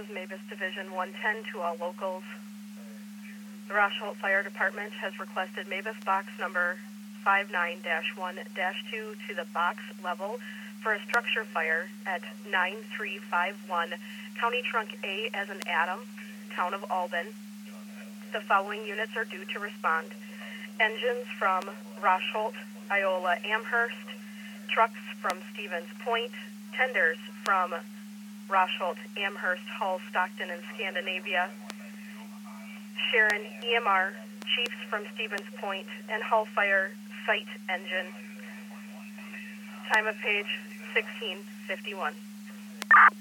is Mavis Division 110 to all locals. The Rosholt Fire Department has requested Mavis box number 59-1-2 to the box level for a structure fire at 9351 County Trunk A as in Adam, Town of Albin. The following units are due to respond. Engines from Rosholt, Iola, Amherst, trucks from Stevens Point, tenders from Rosholt, Amherst, Hull, Stockton, and Scandinavia, Sharon EMR, chiefs from Stevens Point, and Hull Fire Site Engine. Time of page 16:51.